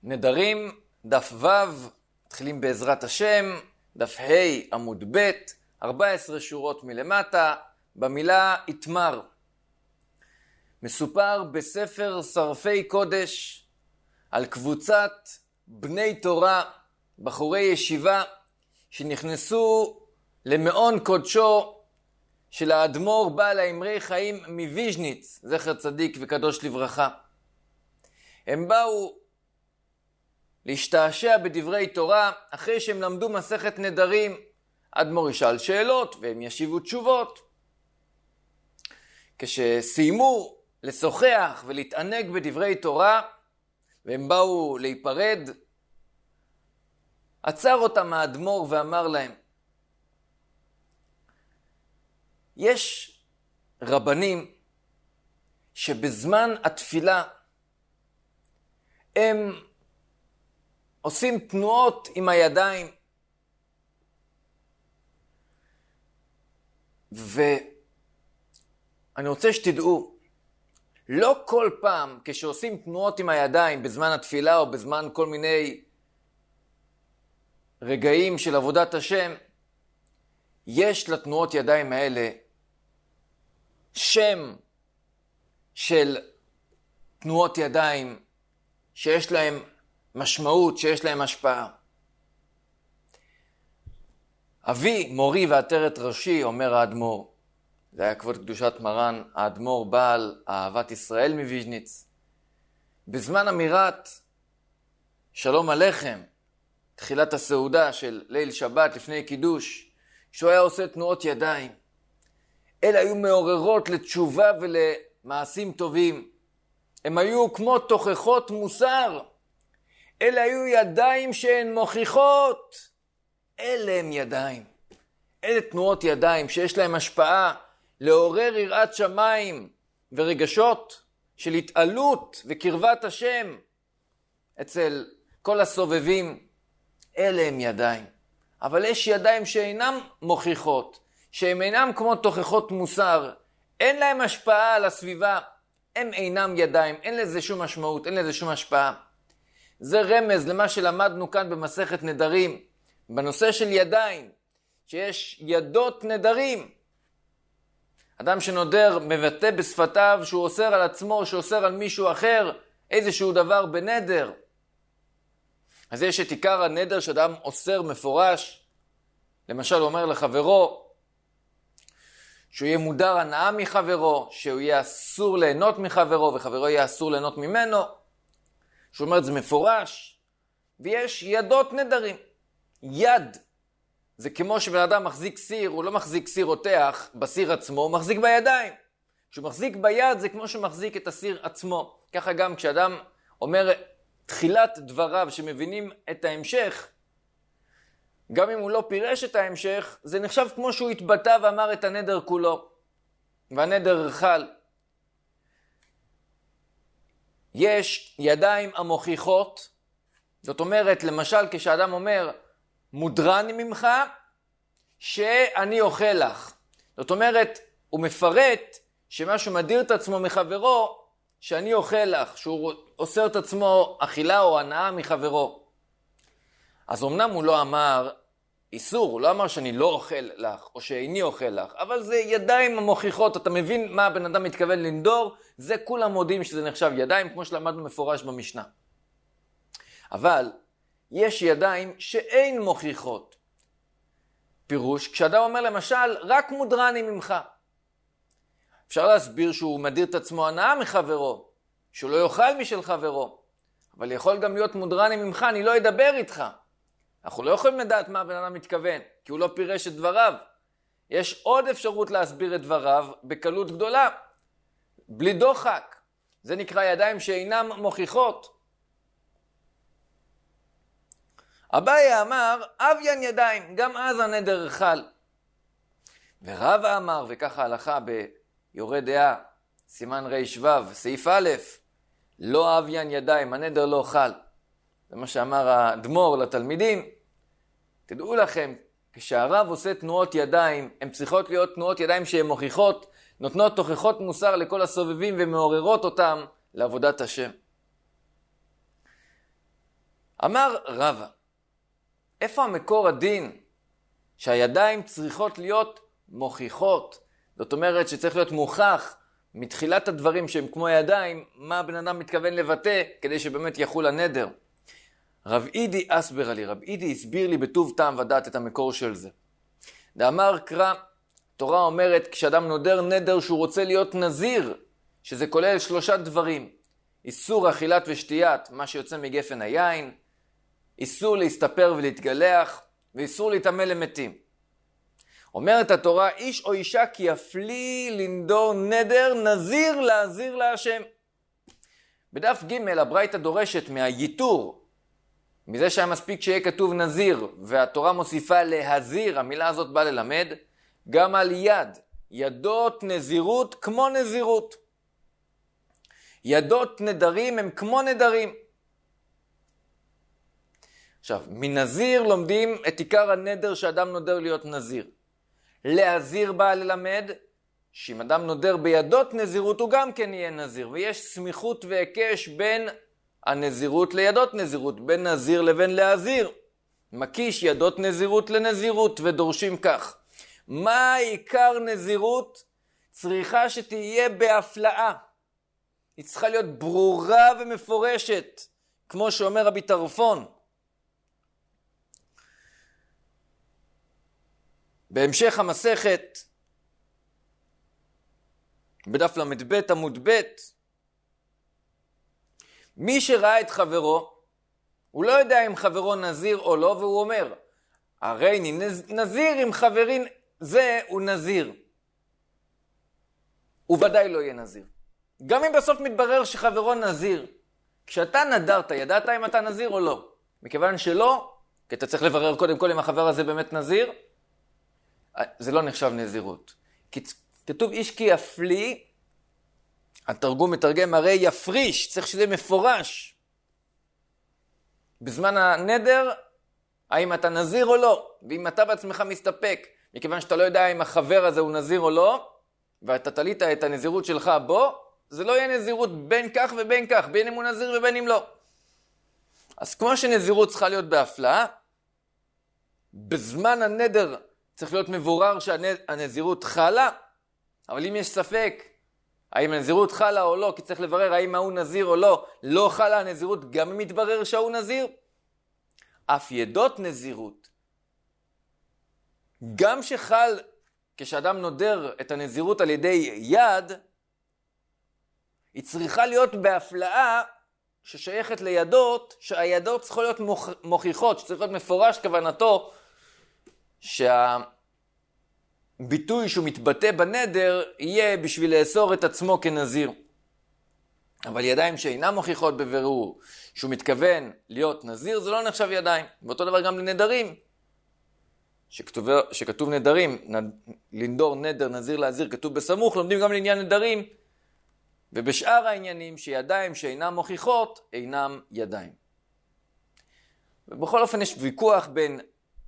נדרים, דף ו', מתחילים בעזרת השם, דף ה' עמוד ב', 14 שורות מלמטה, במילה התמר. מסופר בספר שרפי קודש על קבוצת בני תורה, בחורי ישיבה, שנכנסו למעון קודשו של האדמו"ר בעל האמרי חיים מוויז'ניץ, זכר צדיק וקדוש לברכה. הם באו להשתעשע בדברי תורה אחרי שהם למדו מסכת נדרים. האדמו"ר ישאל שאלות והם ישיבו תשובות. כשסיימו לשוחח ולהתענג בדברי תורה והם באו להיפרד, עצר אותם האדמו"ר ואמר להם, יש רבנים שבזמן התפילה הם עושים תנועות עם הידיים, ואני רוצה שתדעו, לא כל פעם כשעושים תנועות עם הידיים בזמן התפילה או בזמן כל מיני רגעים של עבודת השם, יש לתנועות ידיים האלה שם של תנועות ידיים שיש להם משמעות, שיש להם השפעה. אבי, מורי ועטרת ראשי, אומר האדמו"ר, זה היה כבוד קדושת מרן, האדמו"ר בעל אהבת ישראל מוויז'ניץ. בזמן אמירת שלום עליכם, תחילת הסעודה של ליל שבת לפני קידוש, שהוא היה עושה תנועות ידיים. אלה היו מעוררות לתשובה ולמעשים טובים. הם היו כמו תוכחות מוסר. אלה היו ידיים שהן מוכיחות. אלה הם ידיים. אלה תנועות ידיים שיש להם השפעה לעורר יראת שמיים ורגשות של התעלות וקרבת השם אצל כל הסובבים. אלה הם ידיים. אבל יש ידיים שאינם מוכיחות, שהם אינם כמו תוכחות מוסר, אין להם השפעה על הסביבה, הם אינם ידיים, אין לזה שום משמעות, אין לזה שום השפעה. זה רמז למה שלמדנו כאן במסכת נדרים, בנושא של ידיים, שיש ידות נדרים. אדם שנודר מבטא בשפתיו שהוא אוסר על עצמו, שאוסר על מישהו אחר, איזשהו דבר בנדר. אז יש את עיקר הנדר שאדם אוסר מפורש, למשל הוא אומר לחברו, שהוא יהיה מודר הנאה מחברו, שהוא יהיה אסור ליהנות מחברו, וחברו יהיה אסור ליהנות ממנו. שהוא אומר את זה מפורש. ויש ידות נדרים. יד, זה כמו שבן אדם מחזיק סיר, הוא לא מחזיק סיר רותח בסיר עצמו, הוא מחזיק בידיים. כשהוא מחזיק ביד זה כמו שהוא מחזיק את הסיר עצמו. ככה גם כשאדם אומר תחילת דבריו שמבינים את ההמשך, גם אם הוא לא פירש את ההמשך, זה נחשב כמו שהוא התבטא ואמר את הנדר כולו. והנדר חל. יש ידיים המוכיחות, זאת אומרת, למשל כשאדם אומר, מודרני ממך שאני אוכל לך. זאת אומרת, הוא מפרט שמשהו מדיר את עצמו מחברו, שאני אוכל לך, שהוא אוסר את עצמו אכילה או הנאה מחברו. אז אמנם הוא לא אמר איסור, הוא לא אמר שאני לא אוכל לך או שאיני אוכל לך, אבל זה ידיים המוכיחות, אתה מבין מה הבן אדם מתכוון לנדור, זה כולם מודים שזה נחשב ידיים, כמו שלמדנו מפורש במשנה. אבל יש ידיים שאין מוכיחות. פירוש, כשאדם אומר למשל, רק מודרני ממך. אפשר להסביר שהוא מדיר את עצמו הנאה מחברו, שהוא לא יאכל משל חברו, אבל יכול גם להיות מודרני ממך, אני לא אדבר איתך. אנחנו לא יכולים לדעת מה הבן אדם מתכוון, כי הוא לא פירש את דבריו. יש עוד אפשרות להסביר את דבריו בקלות גדולה, בלי דוחק. זה נקרא ידיים שאינם מוכיחות. אביי אמר, אביין ידיים, גם אז הנדר חל. ורבא אמר, וככה הלכה ביורה דעה, סימן ר' סעיף א', לא אביין ידיים, הנדר לא חל. זה מה שאמר האדמו"ר לתלמידים. תדעו לכם, כשהרב עושה תנועות ידיים, הן צריכות להיות תנועות ידיים שהן מוכיחות, נותנות תוכחות מוסר לכל הסובבים ומעוררות אותם לעבודת השם. אמר רבא, איפה המקור הדין שהידיים צריכות להיות מוכיחות? זאת אומרת שצריך להיות מוכח מתחילת הדברים שהם כמו ידיים, מה הבן אדם מתכוון לבטא כדי שבאמת יחול הנדר. רב אידי אסבר לי, רב אידי הסביר לי בטוב טעם ודעת את המקור של זה. דאמר קרא, תורה אומרת כשאדם נודר נדר שהוא רוצה להיות נזיר, שזה כולל 3 דברים. איסור אכילת ושתיית, מה שיוצא מגפן היין, איסור להסתפר ולהתגלח, ואיסור להתאמה למתים. אומרת התורה, איש או אישה כי יפלי לנדור נדר נזיר להזיר להשם. בדף ג' הברייתא דורשת מהייתור, מזה שהיה מספיק שיהיה כתוב נזיר, והתורה מוסיפה להזיר, המילה הזאת באה ללמד, גם על יד, ידות נזירות כמו נזירות. ידות נדרים הם כמו נדרים. עכשיו, מנזיר לומדים את עיקר הנדר שאדם נודר להיות נזיר. להזיר בא ללמד שאם אדם נודר בידות נזירות הוא גם כן יהיה נזיר, ויש סמיכות והיקש בין הנזירות לידות נזירות, בין נזיר לבין להזיר. מקיש ידות נזירות לנזירות ודורשים כך. מה עיקר נזירות? צריכה שתהיה בהפלאה. היא צריכה להיות ברורה ומפורשת, כמו שאומר רבי טרפון. בהמשך המסכת, בדף למד ב' עמוד ב', מי שראה את חברו, הוא לא יודע אם חברו נזיר או לא, והוא אומר, הרי נזיר עם חברין זה הוא נזיר. הוא ודאי לא יהיה נזיר. גם אם בסוף מתברר שחברו נזיר, כשאתה נדרת, ידעת אם אתה נזיר או לא? מכיוון שלא, כי אתה צריך לברר קודם כל אם החבר הזה באמת נזיר, זה לא נחשב נזירות. כתוב איש כי יפלי, התרגום מתרגם הרי יפריש, צריך שזה מפורש. בזמן הנדר, האם אתה נזיר או לא? ואם אתה בעצמך מסתפק, מכיוון שאתה לא יודע אם החבר הזה הוא נזיר או לא, ואתה תלית את הנזירות שלך בו, זה לא יהיה נזירות בין כך ובין כך, בין אם הוא נזיר ובין אם לא. אז כמו שנזירות צריכה להיות בהפלאה, בזמן הנדר צריך להיות מבורר שהנזירות חלה, אבל אם יש ספק, האם הנזירות חלה או לא, כי צריך לברר האם הוא נזיר או לא, לא חלה הנזירות גם אם מתברר שהוא נזיר. אף ידות נזירות, גם שחל כשאדם נודר את הנזירות על ידי יד, היא צריכה להיות בהפלאה ששייכת לידות, שהידות צריכות להיות מוכיחות, שצריך להיות מפורש כוונתו, שהביטוי שהוא מתבטא בנדר יהיה בשביל לאסור את עצמו כנזיר. אבל ידיים שאינם מוכיחות בבירור שהוא מתכוון להיות נזיר, זה לא נחשב ידיים. באותו דבר גם לנדרים. שכתוב נדרים, לנדור נדר נזיר להזיר, כתוב בסמוך, לומדים גם לעניין נדרים. ובשאר העניינים שידיים שאינם מוכיחות אינם ידיים. ובכל אופן יש ויכוח בין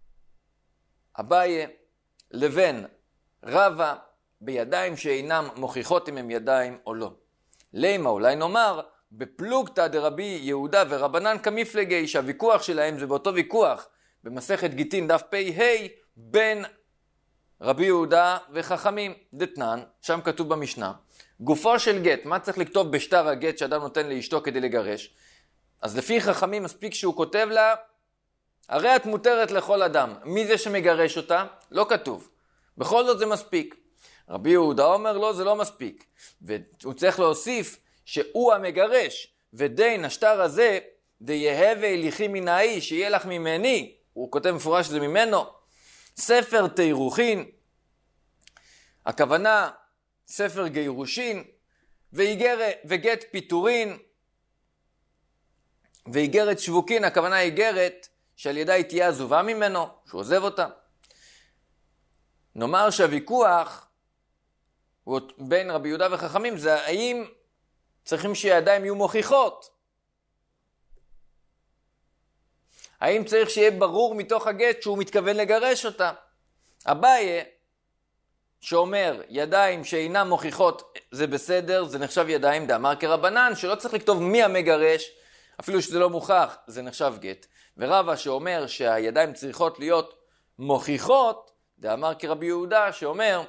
אביי לבין רבא בידיים שאינם מוכיחות אם הם ידיים או לא. למה אולי נאמר בפלוגתא דרבי יהודה ורבנן כמפלגי, שהוויכוח שלהם זה באותו ויכוח במסכת גיטין דף פ"ה בין רבי יהודה וחכמים. דתנן, שם כתוב במשנה, גופו של גט, מה צריך לכתוב בשטר הגט שאדם נותן לאשתו כדי לגרש? אז לפי חכמים מספיק שהוא כותב לה, הרי את מותרת לכל אדם. מי זה שמגרש אותה? לא כתוב. בכל זאת זה מספיק. רבי יהודה אומר לא, זה לא מספיק. והוא צריך להוסיף שהוא המגרש, ודין השטר הזה, דייהווה הליכי מן האיש, שיהיה לך ממני. הוא כותב מפורש שזה ממנו. ספר תירוכין, הכוונה ספר גירושין, וגט פיטורין, ואיגרת שבוקין, הכוונה איגרת שעל ידה היא תהיה עזובה ממנו, שהוא עוזב אותה. נאמר שהוויכוח בין רבי יהודה וחכמים זה האם צריכים שידיים יהיו מוכיחות. האם צריך שיהיה ברור מתוך הגט שהוא מתכוון לגרש אותה. אביי שאומר ידיים שאינם מוכיחות זה בסדר, זה נחשב ידיים, דאמר כרבנן, שלא צריך לכתוב מי המגרש, אפילו שזה לא מוכח, זה נחשב גט. ורבא שאומר שהידיים צריכות להיות מוכיחות, דאמר כרבי יהודה שאומר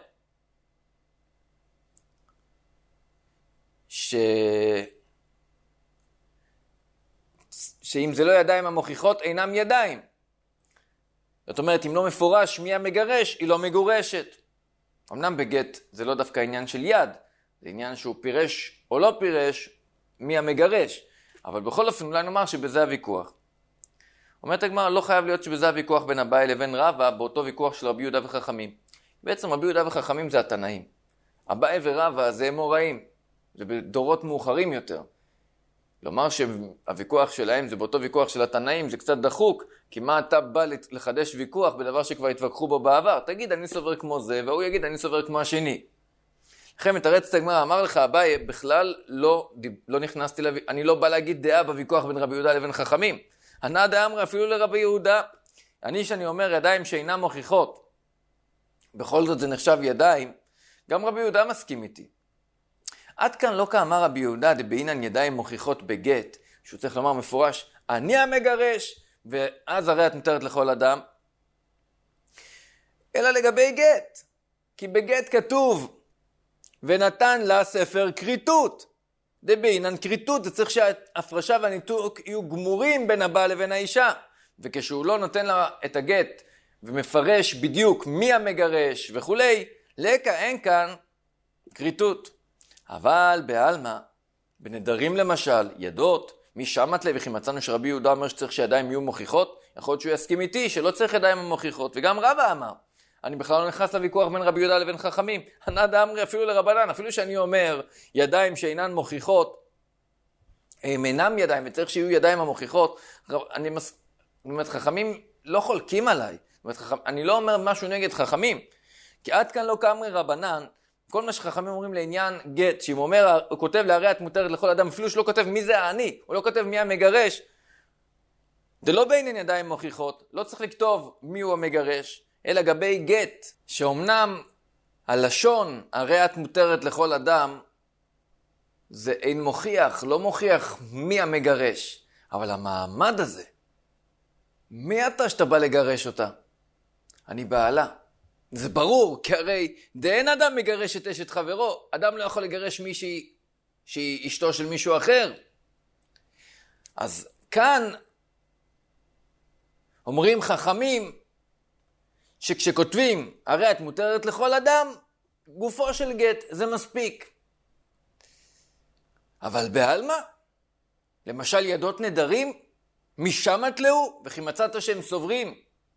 שאם זה לא ידיים המוכיחות, אינם ידיים. זאת אומרת, אם לא מפורש מי המגרש, היא לא מגורשת. אמנם בגט זה לא דווקא עניין של יד, זה עניין שהוא פירש או לא פירש מי המגרש. אבל בכל אופן אולי נאמר שבזה הוויכוח. אומרת הגמרא, לא חייב להיות שבזה הוויכוח בין אביי לבין רבא, באותו ויכוח של רבי יהודה וחכמים. בעצם רבי יהודה וחכמים זה התנאים. אביי ורבא זה אמוראים, זה בדורות מאוחרים יותר. לומר שהוויכוח שלהם זה באותו ויכוח של התנאים, זה קצת דחוק, כי מה אתה בא לחדש ויכוח בדבר שכבר התווכחו בו בעבר? תגיד, אני סובר כמו זה, והוא יגיד, אני סובר כמו השני. לכן מתרצת הגמרא, אמר לך, אביי, בכלל לא נכנסתי, אני לא בא להגיד דעה בוויכוח בין רבי יהודה לבין חכמים. הנא דאמרי אפילו לרבי יהודה. שאני אומר ידיים שאינם מוכיחות, בכל זאת זה נחשב ידיים, גם רבי יהודה מסכים איתי. עד כאן לא כאמר רבי יהודה דבעינן ידיים מוכיחות בגט, שהוא צריך לומר מפורש, אני המגרש, ואז הרי את מותרת לכל אדם. אלא לגבי גט, כי בגט כתוב, ונתן לה ספר קריטות. דבעינן קריטות, זה צריך שההפרשה והניתוק יהיו גמורים בין הבעל לבין האישה. וכשהוא לא נותן לה את הגט, ומפרש בדיוק מי המגרש וכולי, לקה אין כאן קריטות. אבל בעלמא, בנדרים למשל, ידות, מי שמת לב, וכי מצאנו שרבי יהודה אומר שצריך שידיים יהיו מוכיחות, יכול להיות שהוא יסכים איתי שלא צריך ידיים מוכיחות, וגם רבא אמר. אני בכלל לא נכנס לוויכוח בין רבי יהודה לבין חכמים. הנא דאמרי אפילו לרבנן, אפילו שאני אומר ידיים שאינן מוכיחות, הם אינם ידיים, וצריך שיהיו ידיים המוכיחות. אני אומרת, חכמים לא חולקים עליי. אני לא אומר משהו נגד חכמים, כי עד כאן לא כאמרי רבנן, כל מה שחכמים אומרים לעניין גט, שאם הוא כותב להרי את מותרת לכל אדם, אפילו שלא כותב מי זה העני, הוא לא כותב מי המגרש, זה לא בעניין ידיים מוכיחות, לא צריך לכתוב מי הוא המגרש, אלא גבי גט, שאומנם הלשון הרי את מותרת לכל אדם, זה אין מוכיח, לא מוכיח מי המגרש, אבל המעמד הזה, מי אתה שאתה בא לגרש אותה? אני בעלה. זה ברור, כי הרי דאין אדם מגרש את אשת חברו, אדם לא יכול לגרש מישהי שהיא אשתו של מישהו אחר. אז כאן אומרים חכמים שכשכותבים הרי את מותרת לכל אדם, גופו של גט, זה מספיק. אבל בעלמא, למשל ידות נדרים, משם תלאו, וכי מצאת שהם סוברים,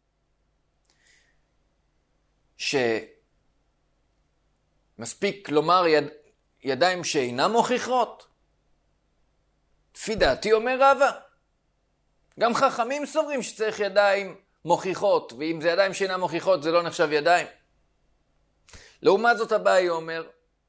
שמספיק לומר ידיים שאינם מוכיחות. לפי דעתי אומר רבא, גם חכמים סוברים שצריך ידיים מוכיחות, ואם זה ידיים שאינם מוכיחות זה לא נחשב ידיים. לעומת זאת אביי אומר,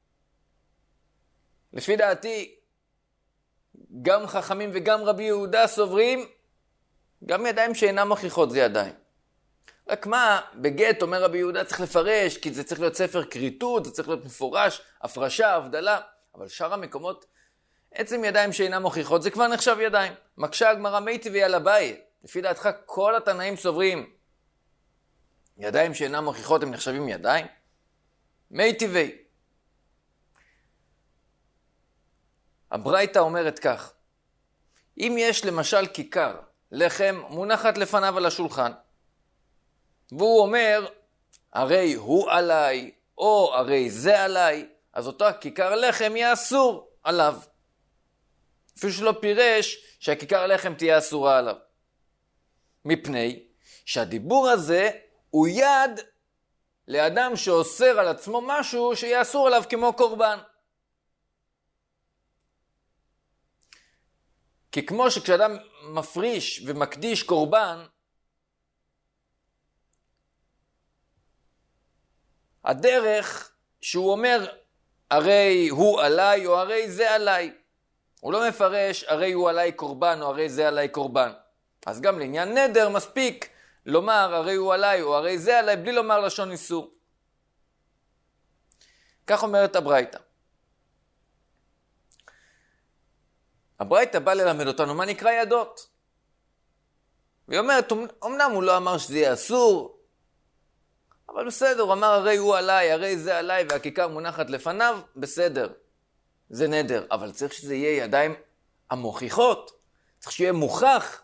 לפי דעתי גם חכמים וגם רבי יהודה סוברים, גם ידיים שאינם מוכיחות זה ידיים. רק מה, בגט אומר רבי יהודה צריך לפרש, כי זה צריך להיות ספר קריטות, זה צריך להיות מפורש, הפרשה, הבדלה, אבל שאר המקומות, עצם ידיים שאינם מוכיחות, זה כבר נחשב ידיים. מקשה הגמרא מי טבעי על אביי, לפי דעתך כל התנאים סוברים, ידיים שאינם מוכיחות הם נחשבים ידיים? מי טבעי. הברייתא אומרת כך, אם יש למשל כיכר, לחם מונחת לפניו על השולחן, והוא אומר, הרי הוא עליי, או הרי זה עליי, אז אותה כיכר לחם יהיה אסור עליו. אפילו שלא פירש שהכיכר לחם תהיה אסורה עליו. מפני שהדיבור הזה הוא יד לאדם שאוסר על עצמו משהו שיהיה אסור עליו כמו קורבן. כי כמו שכשאדם מפריש ומקדיש קורבן, הדרך שהוא אומר הרי הוא עליי או הרי זה עליי. הוא לא מפרש הרי הוא עליי קורבן או הרי זה עליי קורבן. אז גם לעניין נדר מספיק לומר הרי הוא עליי או הרי זה עליי בלי לומר לשון איסור. כך אומרת הברייתא. הברייתא בא ללמד אותנו מה נקרא ידות. והיא אומרת, אמנם הוא לא אמר שזה יהיה אסור, אבל בסדר, הוא אמר הרי הוא עליי, הרי זה עליי, והכיכר מונחת לפניו, בסדר, זה נדר. אבל צריך שזה יהיה ידיים המוכיחות, צריך שיהיה מוכח.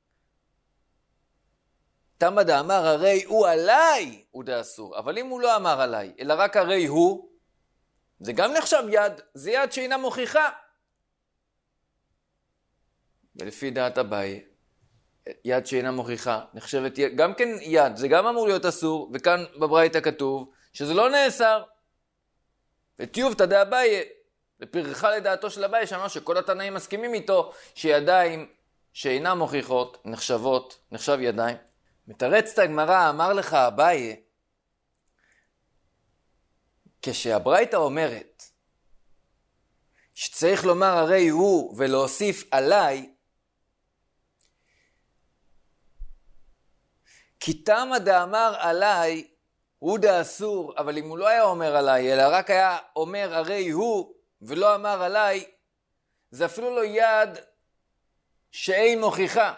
תמא דאמר הרי הוא עליי, הוא דה אסור. אבל אם הוא לא אמר עליי, אלא רק הרי הוא, זה גם נחשב יד, זה יד שאינה מוכיחה. ולפי דעת אביי, יד שאינה מוכיחה, נחשבת גם כן יד, זה גם אמור להיות אסור, וכאן בברייתא כתוב שזה לא נאסר. וטיובתא דאביי, לפרחה לדעתו של אביי, שאמר שכל התנאים מסכימים איתו, שידיים שאינן מוכיחות נחשב ידיים. מתרצת הגמרא, אמר לך אביי, כשהברייתא אומרת שצריך לומר הרי הוא ולהוסיף עליי, כי תמא דאמר עליי הוא דאסור, אבל אם הוא לא היה אומר עליי, אלא רק היה אומר הרי הוא ולא אמר עליי, זה אפילו לא יד שאין מוכיחה.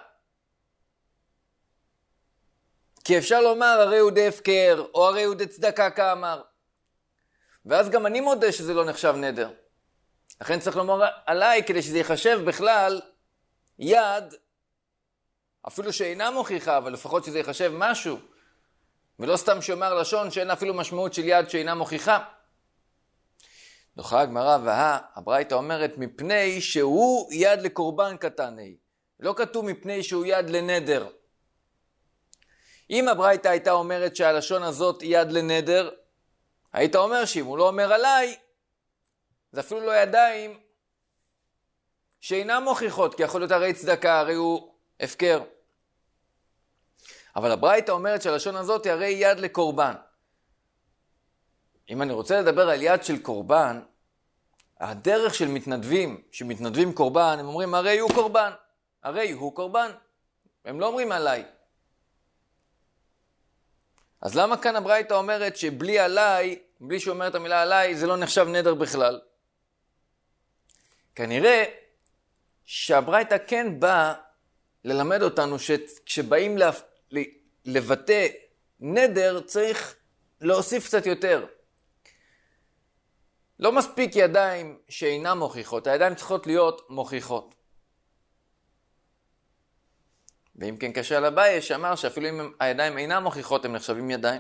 כי אפשר לומר הרי הוא דה הפקר, או הרי הוא דה צדקה כאמר. ואז גם אני מודה שזה לא נחשב נדר. לכן צריך לומר עליי כדי שזה יחשב בכלל יד, אפילו שאינה מוכיחה, אבל לפחות שזה יחשב משהו. ולא סתם שאומר לשון שאין אפילו משמעות של יד שאינה מוכיחה. דוחה הגמרא הברייתא אומרת מפני שהוא יד לקורבן קטני. לא כתוב מפני שהוא יד לנדר. אם הברייתא הייתה אומרת שהלשון הזאת יד לנדר, היית אומר שאם הוא לא אומר עליי, זה אפילו לא ידיים שאינם מוכיחות, כי יכול להיות הרי צדקה, הרי הוא הפקר. אבל הברייתא אומרת שהלשון הזאת הרי יד לקורבן. אם אני רוצה לדבר על יד של קורבן, הדרך של מתנדבים, שמתנדבים קורבן, הם אומרים הרי הוא קורבן, הרי הוא קורבן. הם לא אומרים עליי. אז למה כאן הברייתא אומרת שבלי עליי, בלי שאומרת את המילה עליי, זה לא נחשב נדר בכלל? כנראה שהברייתא כן באה ללמד אותנו שכשבאים לבטא נדר צריך להוסיף קצת יותר. לא מספיק ידיים שאינן מוכיחות, הידיים צריכות להיות מוכיחות. ואם כן קשה על אביי שאמר שאפילו אם הידיים אינן מוכיחות הם נחשבים ידיים.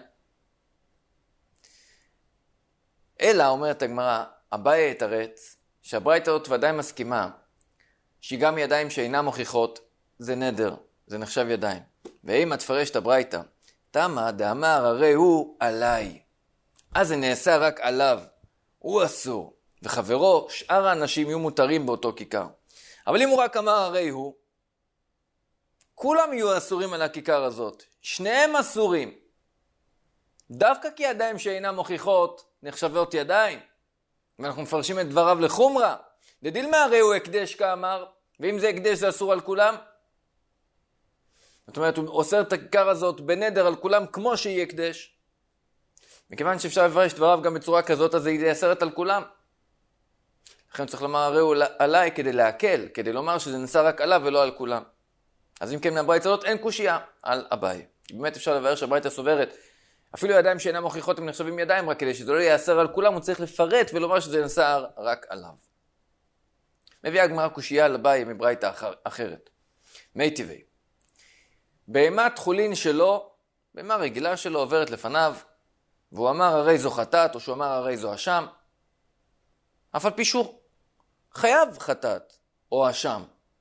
אלא אומרת הגמרא, אביי יתרץ שהברייתא הזאת ודאי מסכימה שהיא גם ידיים שאינן מוכיחות זה נדר, זה נחשב ידיים. ואם תפרש את הברייתא, תמא דאמר הרי הוא עליי, אז זה נעשה רק עליו, הוא אסור, וחברו שאר האנשים יהיו מותרים באותו כיכר. אבל אם הוא רק אמר הרי הוא, כולם יהיו אסורים על הכיכר הזאת, שניהם אסורים. דווקא כי ידיים שאינן מוכיחות נחשבות ידיים. ואנחנו מפרשים את דבריו לחומרה. דדילמה הרי הוא הקדש כאמר, ואם זה הקדש זה אסור על כולם. זאת אומרת, הוא אוסר את הכיכר הזאת בנדר על כולם כמו שהיא הקדש. מכיוון שאפשר לפרש את דבריו גם בצורה כזאת, אז זה יאסרת על כולם. לכן צריך לומר הרי הוא עליי כדי להקל, כדי לומר שזה נעשה רק עליו ולא על כולם. אז אם כן מהברייתא הזאת אין קושיה על אביי. באמת אפשר לבאר שהברייתא סוברת, אפילו ידיים שאינם מוכיחות הם נחשבים ידיים, רק כדי שזה לא יאסר על כולם, הוא צריך לפרט ולומר שזה נאסר רק עליו. מביאה הגמרא קושיה על אביי מברייתא אחרת. מי טבעי. בהמת חולין שלו, בהמה רגילה שלו עוברת לפניו, והוא אמר הרי זו חטאת, או שהוא אמר הרי זו אשם, אף על פי שהוא חייב חטאת או אשם.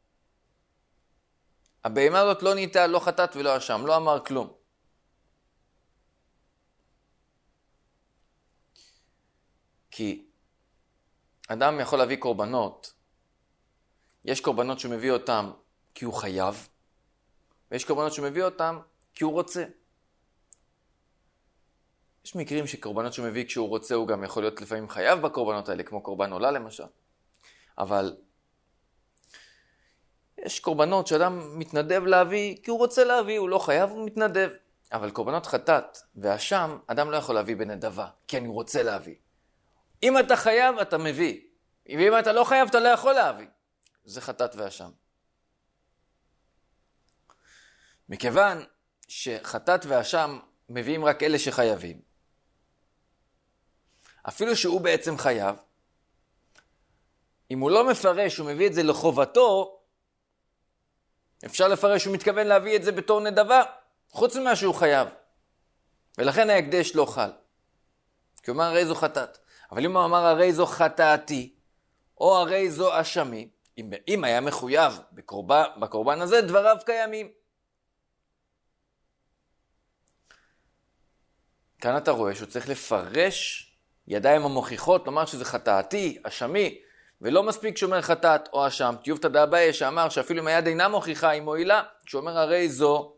הבהמה הזאת לא נהייתה לא חטאת ולא אשם, לא אמר כלום. כי אדם יכול להביא קורבנות, יש קורבנות שהוא מביא אותם כי הוא חייב, ויש קורבנות שהוא מביא אותם כי הוא רוצה. יש מקרים שקורבנות שהוא מביא כשהוא רוצה, הוא גם יכול להיות לפעמים חייב בקורבנות האלה, כמו קורבן עולה למשל. אבל יש קורבנות שאדם מתנדב להביא כי הוא רוצה להביא, הוא לא חייב, הוא מתנדב. אבל קורבנות חטאת ואשם, אדם לא יכול להביא בנדבה, כי אני רוצה להביא. אם אתה חייב, אתה מביא. ואם אתה לא חייב, אתה לא יכול להביא. זה חטאת ואשם. מכיוון שחטאת ואשם מביאים רק אלה שחייבים, אפילו שהוא בעצם חייב, אם הוא לא מפרש, הוא מביא את זה לחובתו, אפשר לפרש שהוא מתכוון להביא את זה בתור נדבה, חוץ ממה שהוא חייב. ולכן ההקדש לא חל. כי הוא אומר הרי זו חטאת. אבל אם הוא אמר הרי זו חטאתי, או הרי זו אשמי, אם היה מחויב בקורבן הזה, דבריו קיימים. כאן אתה רואה שהוא צריך לפרש ידיים המוכיחות, לומר שזה חטאתי, אשמי, ולא מספיק שאומר חטאת או אשם. תיובתא דאביי שאמר שאפילו אם היד אינה מוכיחה, היא מועילה, כשאומר הרי זו,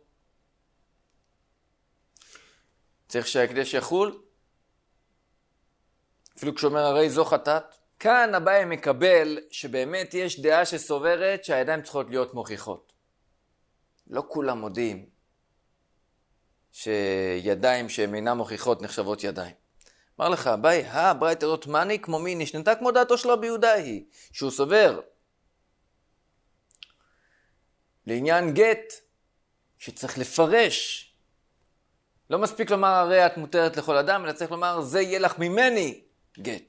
צריך שההקדש יחול, אפילו כשאומר הרי זו חטאת. כאן אביי מקבל שבאמת יש דעה שסוברת שהידיים צריכות להיות מוכיחות. לא כולם מודים שידיים שהן אינן מוכיחות נחשבות ידיים. אמר לך אביי, הברייתא הזאת מאני כמו מי נשנתה כמו דעתו של רבי יהודה היא, שהוא סובר לעניין גט שצריך לפרש. לא מספיק לומר הרי את מותרת לכל אדם, אלא צריך לומר זה יהיה לך ממני גט.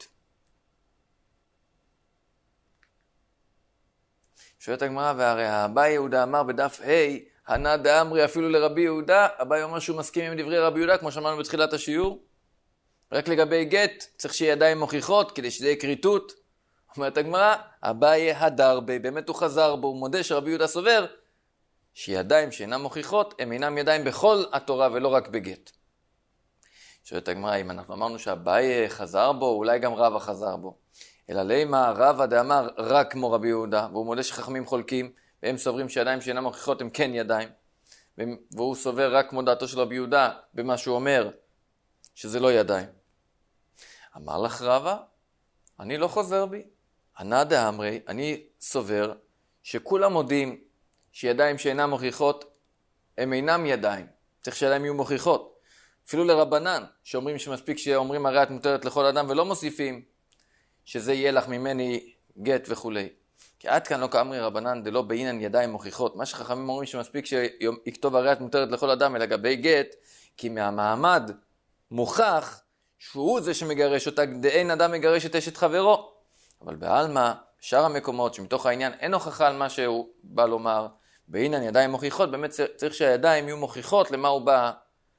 שואלת הגמרא, והרי אביי יהודה אמר בדף ה' הנא דאמרי אפילו לרבי יהודה, אביי אומר שהוא מסכים עם דברי רבי יהודה, כמו שאמרנו בתחילת השיעור. רק לגבי גט, צריך שיהיה ידיים מוכיחות, כדי שזה יהיה כריתות. אומרת הגמרא, אביי הדר בי, באמת הוא חזר בו, הוא מודה שרבי יהודה סובר, שידיים שאינם מוכיחות, הם אינם ידיים בכל התורה ולא רק בגט. שואלת הגמרא, אם אנחנו אמרנו שאביי חזר בו, אולי גם רבא חזר בו. אלא לימה רבא דאמר רק כמו רבי יהודה, והוא מודה שחכמים חולקים, והם סוברים שידיים שאינם מוכיחות הם כן ידיים. והוא סובר רק כמו דעתו של רבי יהודה, במה שהוא אומר, שזה לא ידיים. אמר לך רבא, אני לא חוזר בי. הנא דאמרי, אני סובר שכולם מודים שידיים שאינם מוכיחות הם אינם ידיים. צריך שידיים יהיו מוכיחות. אפילו לרבנן, שאומרים שמספיק שאומרים הרי את מותרת לכל אדם ולא מוסיפים שזה יהיה לך ממני גט וכו'. כי עד כאן לא כאמרי רבנן דלא בעינן ידיים מוכיחות. מה שחכמים אומרים שמספיק שיכתוב הרי את מותרת לכל אדם אלא גבי גט, כי מהמעמד מוכח שהוא זה שמגרש אותה, דאין אדם מגרש את אשת חברו. אבל בעלמא, שאר המקומות שמתוך העניין אין הוכחה על מה שהוא בא לומר, בעינן ידיים מוכיחות, באמת צריך שהידיים יהיו מוכיחות למה הוא בא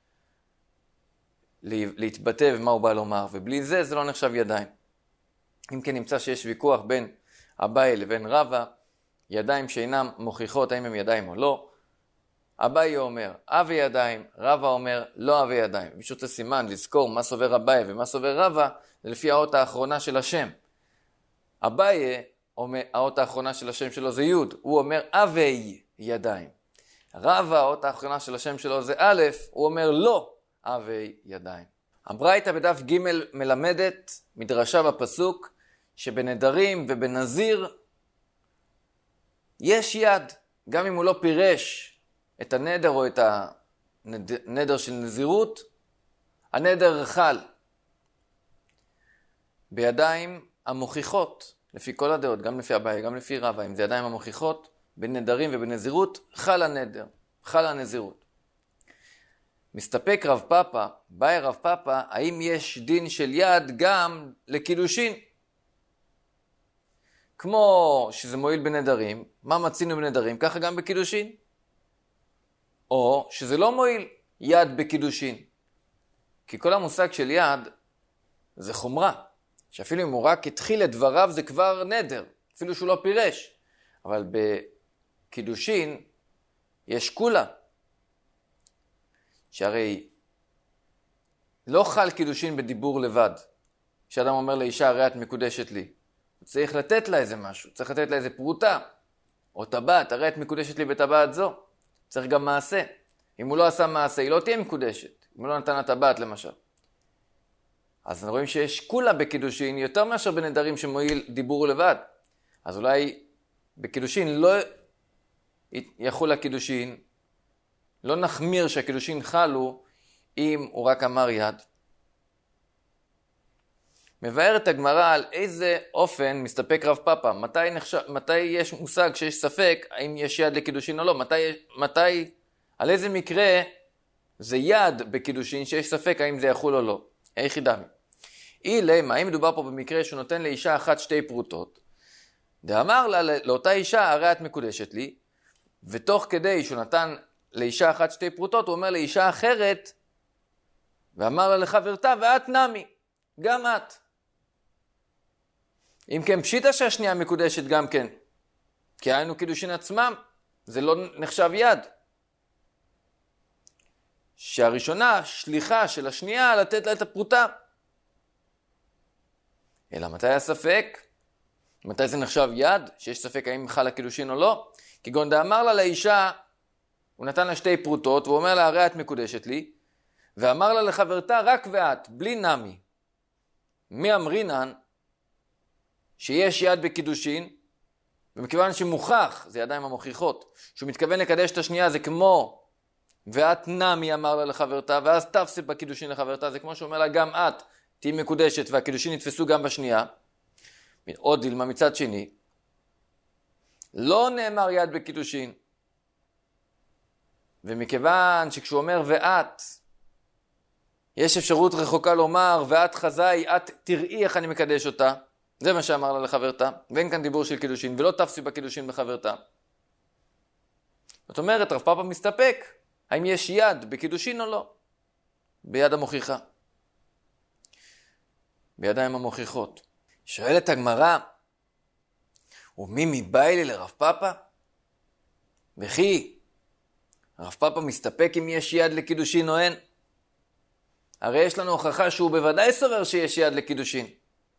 להתבטא ומה הוא בא לומר, ובלי זה זה לא נחשב ידיים. אם כן נמצא שיש ויכוח בין אביי לבין רבא, ידיים שאינם מוכיחות האם הם ידיים או לא, אביי אומר אבי ידיים, רבא אומר לא אבי ידיים. מי שרוצה סימן לזכור מה סובר אביי ומה סובר רבא, זה לפי האות האחרונה של השם. אביי, האות האחרונה של השם שלו זה י', הוא אומר אבי ידיים. רבא, האות האחרונה של השם שלו זה א', הוא אומר לא אבי ידיים. הברייתא בדף ג' מלמדת מדרשה בפסוק שבנדרים ובנזיר יש יד, גם אם הוא לא פירש את הנדר או את הנדר של נזירות, הנדר חל בידיים המוכיחות, לפי כל הדעות, גם לפי אביי, גם לפי רבא, אם זה ידיים המוכיחות, בנדרים ובנזירות, חל הנדר, חל הנזירות. מסתפק רב פאפא, באי רב פאפא, האם יש דין של יד גם לקידושין? כמו שזה מועיל בנדרים, מה מצינו בנדרים? ככה גם בקידושין. או שזה לא מועיל יד בקידושין. כי כל המושג של יד זה חומרה. שאפילו אם הוא רק התחיל את דבריו זה כבר נדר. אפילו שהוא לא פירש. אבל בקידושין יש כולה. שהרי לא חל קידושין בדיבור לבד. כשאדם אומר לאישה הרי את מקודשת לי. הוא צריך לתת לה איזה משהו. צריך לתת לה איזה פרוטה. או טבעת, הרי את מקודשת לי בטבעת זו. צריך גם מעשה. אם הוא לא עשה מעשה, היא לא תהיה מקודשת. אם הוא לא נתן הטבעת למשל. אז אנחנו רואים שיש כולה בקידושין יותר מאשר בנדרים שמועיל דיבור לבד. אז אולי בקידושין לא יחול הקידושין, לא נחמיר שהקידושין חלו אם הוא רק אמר יד. מבארת הגמרא על איזה אופן מסתפק רב פאפא. מתי יש מושג שיש ספק האם יש יד לקידושין או לא? על איזה מקרה זה יד בקידושין שיש ספק האם זה יחול או לא? היחידה. למה, האם מדובר פה במקרה שהוא נותן לאישה אחת 2 פרוטות, דאמר לה לאותה אישה הרי את מקודשת לי, ותוך כדי שהוא נתן לאישה אחת 2 פרוטות, הוא אומר לאישה אחרת, ואמר לה לחברתה, ואת נמי, גם את. אם כן פשיטה שהשנייה מקודשת גם כן, כי היינו קידושין עצמם, זה לא נחשב יד. שהראשונה שליחה של השנייה לתת לה את הפרוטה. אלא מתי הספק? מתי זה נחשב יד? שיש ספק האם חל הקידושין או לא? כגון דאמר לה לאישה, הוא נתן לה 2 פרוטות, והוא אומר לה הרי את מקודשת לי, ואמר לה לחברתה רק ואת, בלי נמי. מי אמרינן שיש יד בקידושין, ומכיוון שמוכח, זה ידיים המוכיחות, שהוא מתכוון לקדש את השנייה, זה כמו ואת נמי אמר לה לחברתה, ואז תפסה בקידושין לחברתה, זה כמו שהוא אומר לה גם את תהי מקודשת, והקידושין יתפסו גם בשנייה. עוד דילמה מצד שני, לא נאמר יד בקידושין, ומכיוון שכשהוא אומר ואת, יש אפשרות רחוקה לומר ואת חזאי, את תראי איך אני מקדש אותה, זה מה שאמר לה לחברתה, ואין כאן דיבור של קידושין, ולא תפסי בקידושין בחברתה. זאת אומרת, רב פאפא מסתפק, האם יש יד בקידושין או לא? ביד המוכיחה. בידיים המוכיחות. שואלת הגמרא, ומי מבא לי לרב פאפא? וכי, רב פאפא מסתפק אם יש יד לקידושין או אין? הרי יש לנו הוכחה שהוא בוודאי סובר שיש יד לקידושין.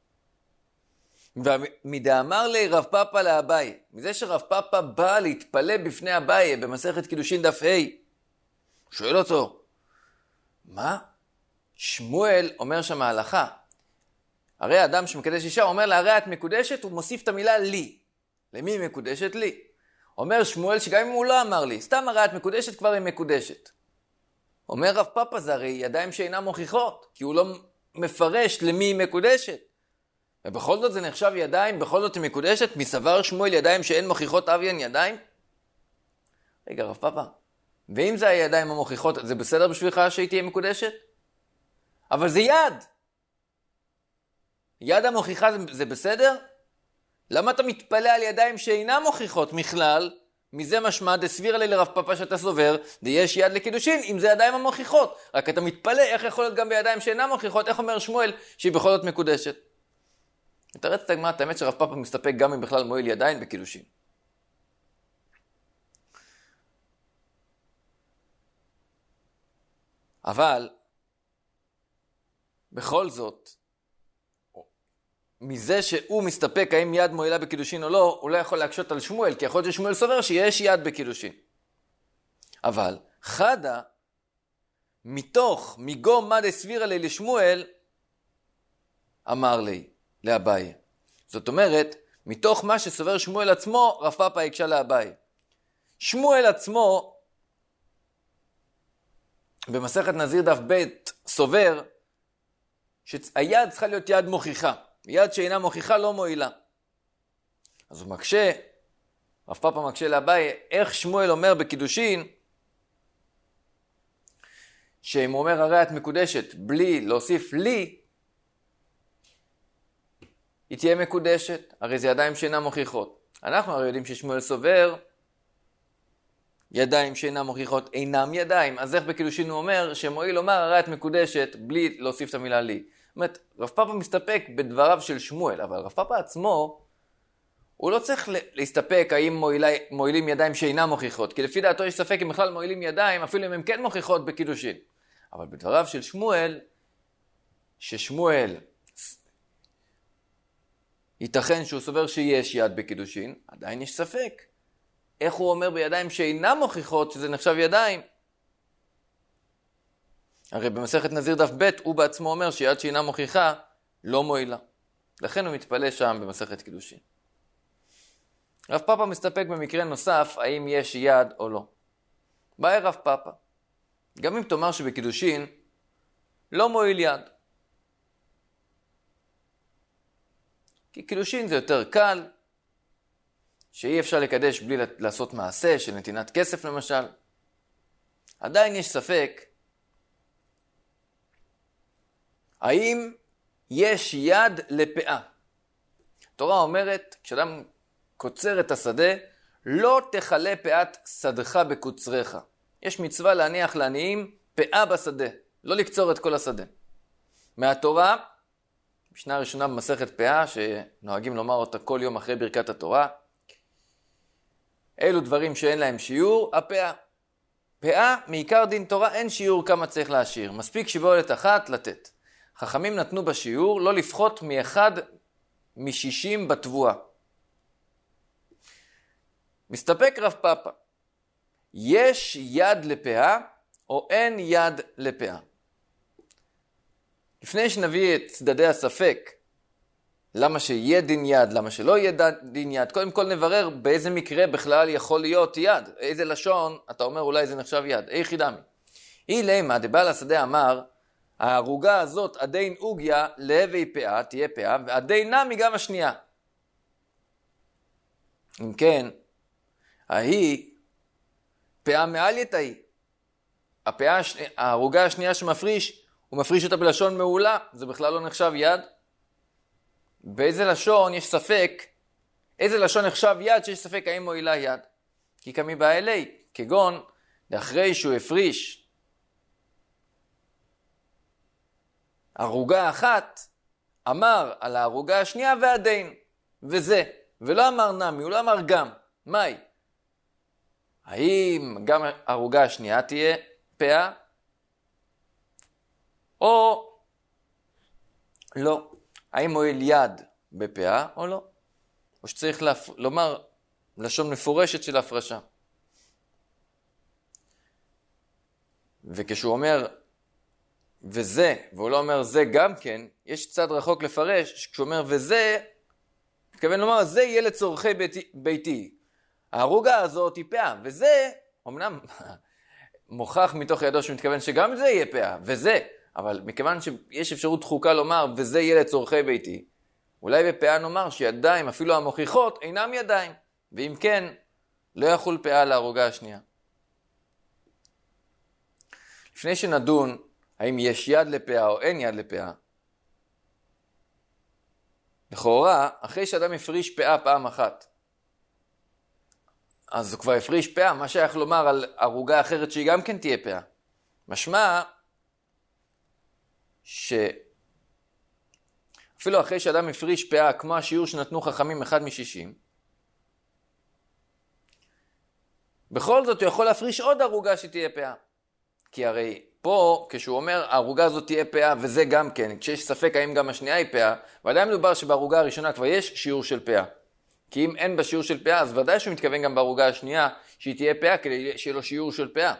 ומדאמר לי רב פאפא לאביי, מזה שרב פאפא בא להתפלא בפני אביי במסכת קידושין דף ה', שואל אותו, מה? שמואל אומר שם ההלכה. הרי האדם שמקדש אישה אומר לה, הרי את מקודשת, הוא מוסיף את המילה לי. למי היא מקודשת? לי. אומר שמואל שגם אם הוא לא אמר לי, סתם הרי את מקודשת, כבר היא מקודשת. אומר רב פאפא, זה הרי ידיים שאינם מוכיחות, כי הוא לא מפרש למי היא מקודשת. ובכל זאת זה נחשב ידיים, בכל זאת היא מקודשת, מסבר שמואל ידיים שאין מוכיחות אביין ידיים? רגע רב פאפא, ואם זה הידיים המוכיחות, זה בסדר בשבילך שהיא תהיה מקודשת? אבל זה יד. יד המוכיחה זה בסדר? למה אתה מתפלא על ידיים שאינם מוכיחות מכלל? מזה משמע דסבירא לי לרב פאפא שאתה סובר, יש יד לקידושין, אם זה ידיים המוכיחות. רק אתה מתפלא איך יכול להיות גם בידיים שאינם מוכיחות, איך אומר שמואל שהיא בכל זאת מקודשת? מתרץ את הגמרא, האמת שרב פאפא מסתפק גם אם בכלל מועיל ידיים בקידושין. אבל, בכל זאת, מזה שהוא מסתפק האם יד מועילה בקידושין או לא, הוא לא יכול להקשות על שמואל, כי יכול להיות ששמואל סובר שיש יד בקידושין. אבל, חדה, מגום מה דסבירא לי לשמואל, אמר לי, לאביי. זאת אומרת, מתוך מה שסובר שמואל עצמו, רב פאפא הקשה לאביי. שמואל עצמו, במסכת נזיר דף ב' סובר, שהיד צריכה להיות יד מוכיחה. יד שאינה מוכיחה לא מועילה. אז הוא מקשה, רב פאפא מקשה לאביי, איך שמואל אומר בקידושין, שאם הוא אומר הרי את מקודשת, בלי להוסיף לי, היא תהיה מקודשת, הרי זה ידיים שאינם מוכיחות. אנחנו הרי יודעים ששמואל סובר, ידיים שאינם מוכיחות אינם ידיים, אז איך בקידושין הוא אומר שמועיל לומר הרי את מקודשת בלי להוסיף את המילה לי. זאת אומרת, רב פאפא מסתפק בדבריו של שמואל, אבל רב פאפא עצמו, הוא לא צריך להסתפק האם מועילים ידיים שאינם מוכיחות, כי לפי דעתו יש ספק אם בכלל מועילים ידיים, אפילו אם הם כן מוכיחות בקידושין. אבל בדבריו של שמואל, ששמואל ייתכן שהוא סובר שיש יד בקידושין, עדיין יש ספק. איך הוא אומר בידיים שאינם מוכיחות שזה נחשב ידיים? הרי במסכת נזיר דף ב' הוא בעצמו אומר שיד שאינה מוכיחה לא מועילה. לכן הוא מתפלא שם במסכת קידושין. רב פאפא מסתפק במקרה נוסף האם יש יד או לא. באי רב פאפא, גם אם תאמר שבקידושין לא מועיל יד. כי קידושין זה יותר קל, שאי אפשר לקדש בלי לעשות מעשה של נתינת כסף למשל. עדיין יש ספק, האם יש יד לפאה? התורה אומרת, כשאדם קוצר את השדה, לא תחלה פאת שדך בקוצריך. יש מצווה להניח לעניים פאה בשדה, לא לקצור את כל השדה. מהתורה, משנה הראשונה במסכת פאה, שנוהגים לומר אותה כל יום אחרי ברכת התורה, אלו דברים שאין להם שיעור, הפאה. פאה, מעיקר דין תורה, אין שיעור כמה צריך להשאיר. מספיק שבועלת אחת לתת. חכמים נתנו בשיעור לא לפחות מאחד מ-60 בתבואה. מסתפק רב פאפא, יש יד לפאה או אין יד לפאה? לפני שנביא את צדדי הספק, למה שיהיה דין יד, למה שלא יהיה דין יד, קודם כל נברר באיזה מקרה בכלל יכול להיות יד, איזה לשון, אתה אומר אולי זה נחשב יד, איך ידמי? אי למה, דבעל השדה אמר, ההרוגה הזאת עדיין אוגיה להווי פאה, תהיה פאה, ועדיין נמי גם השנייה. אם כן, ההיא פאה מעל יתאי. ההרוגה השנייה שמפריש, הוא מפריש אותה בלשון מעולה, זה בכלל לא נחשב יד. באיזה לשון יש ספק, איזה לשון נחשב יד שיש ספק האם מועילה יד? כי כמי בא אלי, כגון, לאחרי שהוא הפריש הרוגה אחת, אמר על ההרוגה השנייה ועדיין, וזה, ולא אמר נמי, הוא לא אמר גם, מהי? האם גם ההרוגה השנייה תהיה פאה? או לא? האם מועיל יד בפאה או לא? או שצריך לומר לשון מפורשת של הפרשה. וכשהוא אומר וזה, והוא לא אומר זה גם כן, יש צד רחוק לפרש, כשהוא אומר וזה, מתכוון לומר זה יהיה לצורכי ביתי. ההרוגה הזאת היא פאה, וזה, אמנם מוכח מתוך ידו שמתכוון שגם זה יהיה פאה, וזה, אבל מכיוון שיש אפשרות דחוקה לומר וזה יהיה לצורכי ביתי, אולי בפאה נאמר שידיים, אפילו המוכיחות, אינם ידיים, ואם כן, לא יחול פאה להרוגה השנייה. לפני שנדון האם יש יד לפאה או אין יד לפאה, לכאורה, אחרי שאדם הפריש פאה פעם אחת, אז הוא כבר הפריש פאה, מה שייך לומר על הרוגה אחרת שהיא גם כן תהיה פאה? משמע שאפילו אחרי שאדם הפריש פאה, כמו השיעור שנתנו חכמים 1 מ-60, בכל זאת הוא יכול להפריש עוד הרוגה שתהיה פאה. כי הרי פה, כשהוא אומר, ההרוגה הזאת תהיה פאה, וזה גם כן, כשיש ספק האם גם השנייה היא פאה, ודאי מדובר שבהרוגה הראשונה כבר יש שיעור של פאה. כי אם אין בה שיעור של פאה, אז ודאי שהוא מתכוון גם בהרוגה השנייה, שהיא תהיה פאה, כדי שיהיה לו שיעור של פאה.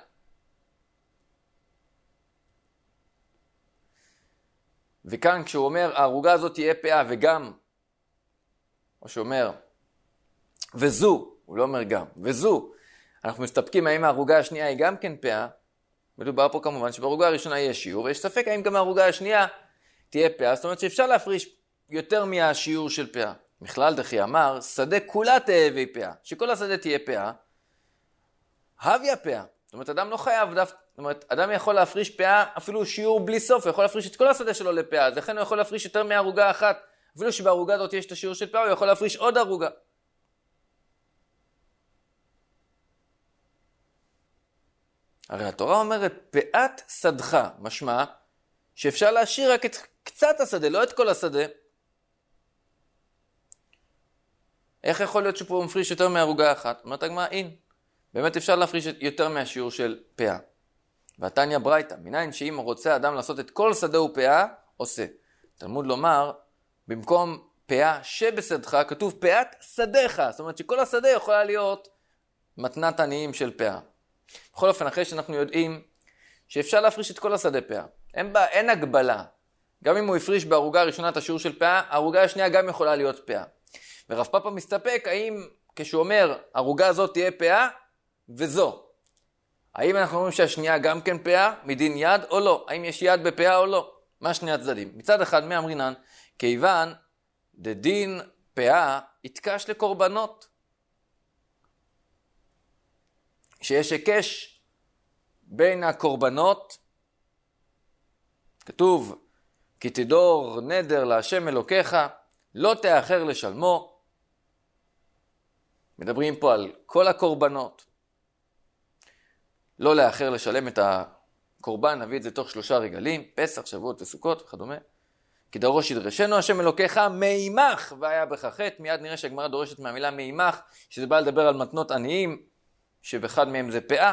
וכאן כשהוא אומר, ההרוגה הזאת תהיה פאה, וגם, או שהוא אומר, וזו, הוא לא אומר גם, וזו, אנחנו מסתפקים האם ההרוגה השנייה היא גם כן פאה, מדובר פה כמובן שבהרוגה הראשונה יש שיעור, ויש ספק האם גם ההרוגה השנייה תהיה פאה, זאת אומרת שאפשר להפריש יותר מהשיעור של פאה. מכלל דחי אמר, שדה כולה תהווה פאה, שכל השדה תהיה פאה, הביא הפאה. זאת אומרת, אדם לא חייב זאת אומרת, אדם יכול להפריש פאה אפילו שיעור בלי סוף, הוא יכול להפריש את כל השדה שלו לפאה, אז לכן הוא יכול להפריש יותר מהרוגה אחת, אפילו שבהרוגה הזאת יש את השיעור של פאה, הוא יכול להפריש עוד הרוגה. הרי התורה אומרת, פאת שדך, משמע שאפשר להשאיר רק את קצת השדה, לא את כל השדה. איך יכול להיות שפה הוא מפריש יותר מהרוגה אחת? אומרת הגמרא, אין. באמת אפשר להפריש יותר מהשיעור של פאה. והתניא ברייתא, מניין שאם רוצה אדם לעשות את כל שדה ופאה, עושה. תלמוד לומר, במקום פאה שבשדך, כתוב פאת שדך. זאת אומרת שכל השדה יכולה להיות מתנת עניים של פאה. בכל אופן, אחרי שאנחנו יודעים שאפשר להפריש את כל השדה פאה. אין הגבלה. גם אם הוא הפריש בהרוגה הראשונה את השיעור של פאה, ההרוגה השנייה גם יכולה להיות פאה. ורב פאפא מסתפק האם כשהוא אומר הרוגה הזאת תהיה פאה וזו. האם אנחנו אומרים שהשנייה גם כן פאה מדין יד או לא? האם יש יד בפאה או לא? מה שני הצדדים? מצד אחד מאמרינן, כיוון דדין פאה יתקש לקורבנות. שיש היקש בין הקורבנות, כתוב, כי תדור נדר להשם אלוקיך, לא תאחר לשלמו. מדברים פה על כל הקורבנות. לא לאחר לשלם את הקורבן, נביא את זה תוך 3 רגלים, פסח, שבועות וסוכות וכדומה. כי דרוש ידרשנו השם אלוקיך מימך והיה בך חטא. מיד נראה שהגמרא דורשת מהמילה מימך, שזה בא לדבר על מתנות עניים, שבאחד מהם זה פאה.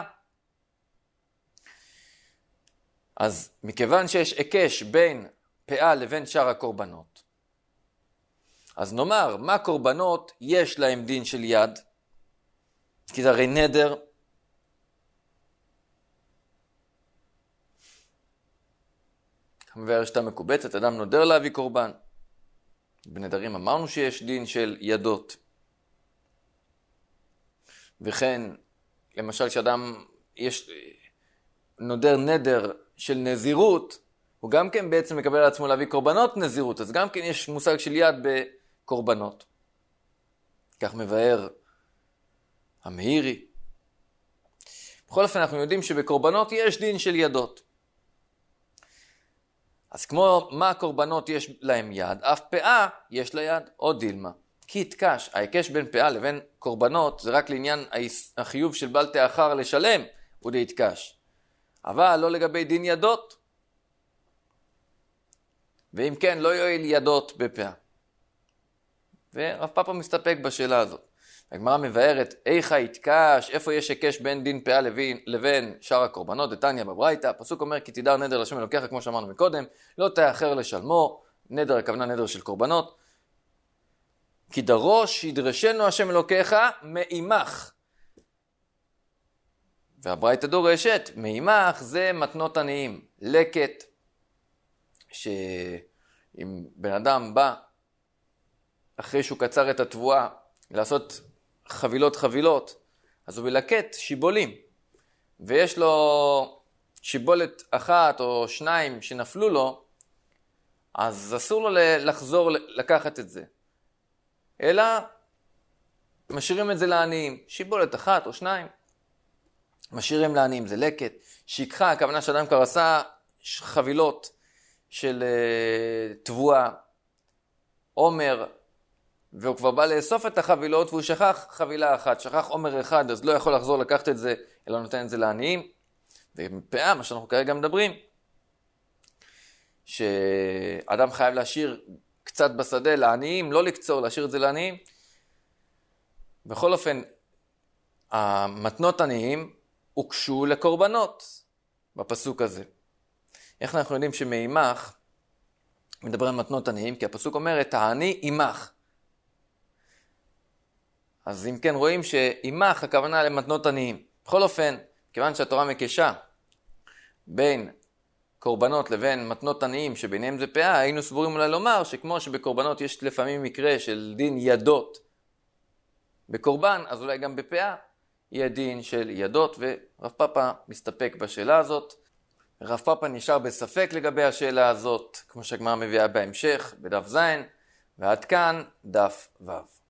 אז מכיוון שיש היקש בין פאה לבין שאר הקורבנות, אז נאמר, מה קורבנות יש להם דין של יד? כי זה הרי נדר. מבאר שתה מקובצת, אדם נודר להביא קורבן. בנדרים אמרנו שיש דין של ידות. וכן, למשל שאדם יש נודר נדר של נזירות, הוא גם כן בעצם מקבל על עצמו להביא קורבנות נזירות, אז גם כן יש מושג של יד בקורבנות. כך מבאר המאירי. בכל אופן אנחנו יודעים שבקורבנות יש דין של ידות. אז כמו מה הקורבנות יש להם יד, אף פאה יש לה יד או דילמה. כי יתקש, ההיקש בין פאה לבין קורבנות זה רק לעניין החיוב של בל תאחר לשלם, הוא די יתקש. אבל לא לגבי דין ידות. ואם כן, לא יועיל ידות בפאה. ורב פאפא מסתפק בשאלה הזאת. הגמרא מבארת, איכה יתקש, איפה יש היקש בין דין פאה לבין שאר הקורבנות, דתניא בברייתא. הפסוק אומר, כי תדר נדר להשם אלוקיך, כמו שאמרנו מקודם, לא תאחר לשלמו, נדר הכוונה נדר של קורבנות. כי דרוש ידרשנו השם אלוקיך מעימך. והברייתא דורשת, מעימך זה מתנות עניים, לקט, שאם בן אדם בא אחרי שהוא קצר את התבואה לעשות חבילות, אז הוא בלקט שיבולים, ויש לו שיבולת 1 או 2 שנפלו לו, אז אסור לו לחזור לקחת את זה, אלא משאירים את זה לעניים. שיבולת 1 או 2 משאירים לעניים, זה לקט. שיקחה, הכוונה שאדם כבר עשה חבילות של תבואה, עומר, והוא כבר בא לאסוף את החבילות, והוא שכח חבילה 1, שכח עומר 1, אז לא יכול לחזור לקחת את זה, אלא נותן את זה לעניים. ופאה, מה שאנחנו כרגע מדברים, שאדם חייב להשאיר קצת בשדה לעניים, לא לקצור, להשאיר את זה לעניים. בכל אופן, המתנות עניים הוקשו לקורבנות בפסוק הזה. איך אנחנו יודעים שמעימך מדבר על מתנות עניים? כי הפסוק אומר, את העני עימך. אז אם כן רואים שעימך הכוונה למתנות עניים. בכל אופן, כיוון שהתורה מקשה בין קורבנות לבין מתנות עניים שביניהם זה פאה, היינו סבורים אולי לומר שכמו שבקורבנות יש לפעמים מקרה של דין ידות בקורבן, אז אולי גם בפאה יהיה דין של ידות, ורב פאפא מסתפק בשאלה הזאת. רב פאפא נשאר בספק לגבי השאלה הזאת, כמו שהגמרא מביאה בהמשך, בדף ז', ועד כאן דף ו'.